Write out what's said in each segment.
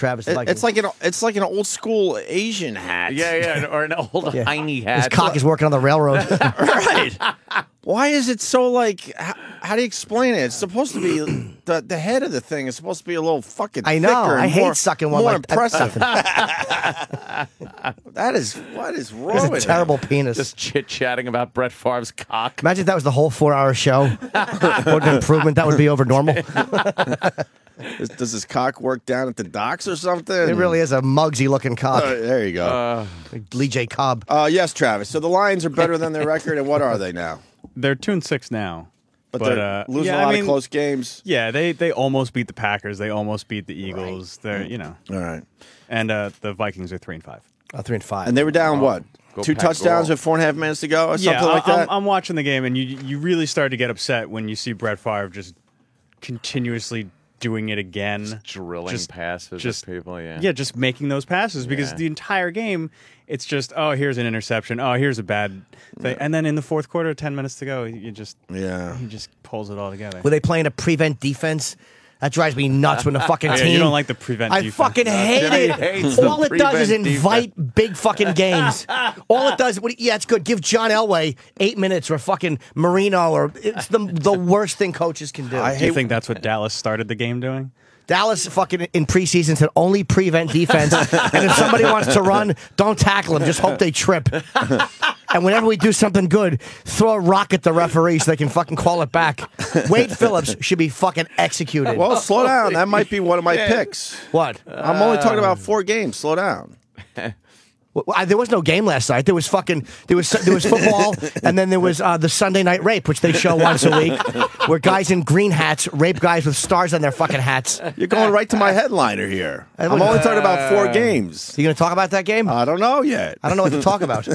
Travis. It's like an old school Asian hat. Yeah, or an old Heine hat. His cock is working on the railroad. Right. Why is it so like? How do you explain it? It's supposed to be the head of the thing is supposed to be a little fucking. I know. Thicker and I hate sucking one more like impressive. that. That is what is wrong It's a with terrible penis. Just chit-chatting about Brett Favre's cock. Imagine if that was the whole 4-hour show. What an improvement that would be over normal. Does his cock work down at the docks or something? It really is a Muggsy-looking cock. There you go. Lee J. Cobb. Yes, Travis. So the Lions are better than their record, and what are they now? They're 2-6 now. But they're losing a lot of close games. Yeah, they almost beat the Packers. They almost beat the Eagles. They're All right. And the Vikings are 3-5. 3-5. And they were down what? Go 2 Pack, touchdowns go. with 4.5 minutes to go, or something like that. I'm watching the game, and you really start to get upset when you see Brett Favre just continuously doing it again, Just drilling passes at people. Yeah, just making those passes because the entire game, it's just here's an interception, here's a bad thing, and then in the fourth quarter, 10 minutes to go, he just pulls it all together. Were they playing a prevent defense? That drives me nuts when the fucking team. You don't like the prevent defense. I fucking hate it. All it does is invite big fucking games. All it does, it's good. Give John Elway 8 minutes or fucking Marino, or it's the worst thing coaches can do. Do you think that's what Dallas started the game doing? Dallas fucking in preseason said only prevent defense, and if somebody wants to run, don't tackle them. Just hope they trip. And whenever we do something good, throw a rock at the referee so they can fucking call it back. Wade Phillips should be fucking executed. Well, slow down. That might be one of my picks. What? I'm only talking about 4 games. Slow down. There was no game last night. There was football, and then there was the Sunday Night Rape, which they show once a week, where guys in green hats rape guys with stars on their fucking hats. You're going right to my headliner here. I'm only talking about 4 games. You going to talk about that game? I don't know yet. I don't know what to talk about.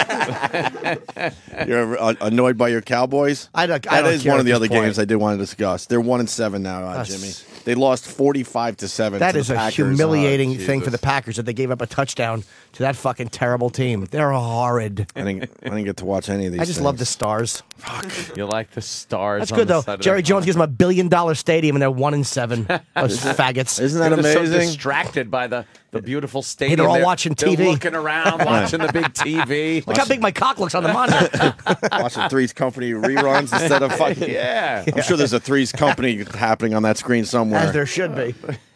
You're annoyed by your Cowboys? That is one of the other games I did want to discuss. They're 1-7 now, Jimmy. They lost 45-7. That to is the a Packers. humiliating thing for the Packers that they gave up a touchdown to that fucking terrible team. They're horrid. I didn't get to watch any of these. I just love the Stars. Fuck. You like the Stars? That's good though. Jerry Jones gives them $1 billion stadium and they're 1-7. Those faggots. Isn't that They're amazing? so distracted by the beautiful stadium. They're all watching TV. They're looking around, watching the big TV. Look how big my cock looks on the monitor. Watching Three's Company reruns instead of fucking. Yeah. I'm sure there's a Three's Company happening on that screen somewhere. As there should be.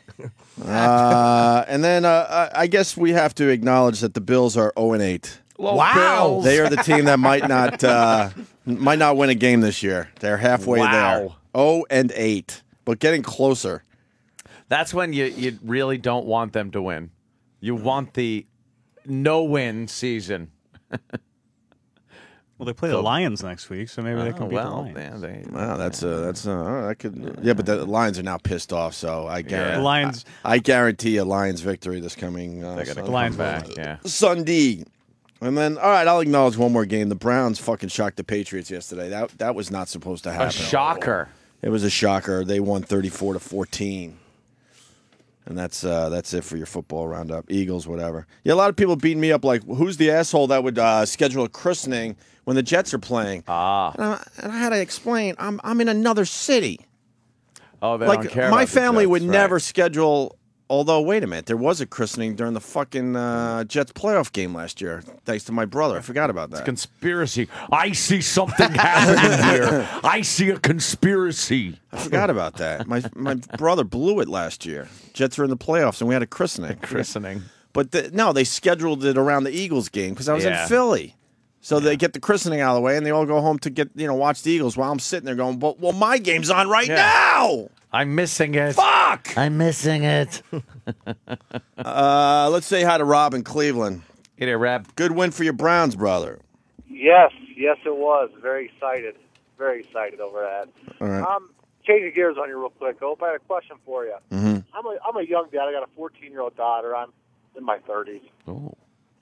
And then I guess we have to acknowledge that the Bills are 0-8. Wow. They are the team that might not win a game this year. They're halfway there. 0-8, but getting closer. That's when you really don't want them to win. You want the no-win season. Well, they play the Lions next week, so maybe they can beat the Lions. Wow, that could. Yeah, but the Lions are now pissed off, so I guarantee. The Lions. I guarantee a Lions victory this coming. They're going to Lions come back. back. Yeah. Sunday. And then, all right, I'll acknowledge one more game. The Browns fucking shocked the Patriots yesterday. That was not supposed to happen. A shocker. It was a shocker. They won 34-14. And that's it for your football roundup. Eagles, whatever. Yeah, a lot of people beating me up like, who's the asshole that would schedule a christening when the Jets are playing? And I had to explain, I'm in another city. Oh, they Like, don't care my about the family Jets, would right. never schedule. Although, wait a minute, there was a christening during the fucking Jets playoff game last year, thanks to my brother. I forgot about that. Conspiracy. I see something happening here. I see a conspiracy. I forgot about that. My brother blew it last year. Jets were in the playoffs, and we had a christening. But they scheduled it around the Eagles game because I was in Philly. So they get the christening out of the way, and they all go home to get watch the Eagles while I'm sitting there going, well, my game's on right now. I'm missing it. Fuck! I'm missing it. Let's say hi to Rob in Cleveland. Hey there, Rob. Good win for your Browns, brother. Yes, it was. Very excited over that. All right. Changing gears on you real quick, Hope. I had a question for you. Mm-hmm. I'm a young dad. I got a 14-year-old daughter. I'm in my 30s. Oh.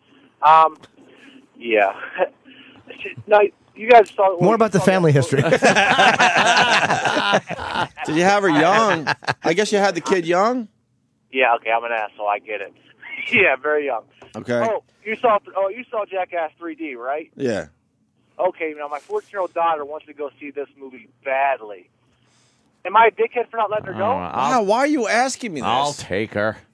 Yeah. Now, you guys saw More about the family history. Did you have her young? I guess you had the kid young? Yeah, okay, I'm an asshole. I get it. Yeah, very young. Okay. You saw Jackass 3D, right? Yeah. Okay, now my 14-year-old daughter wants to go see this movie badly. Am I a dickhead for not letting her go? Wow, why are you asking me this? I'll take her.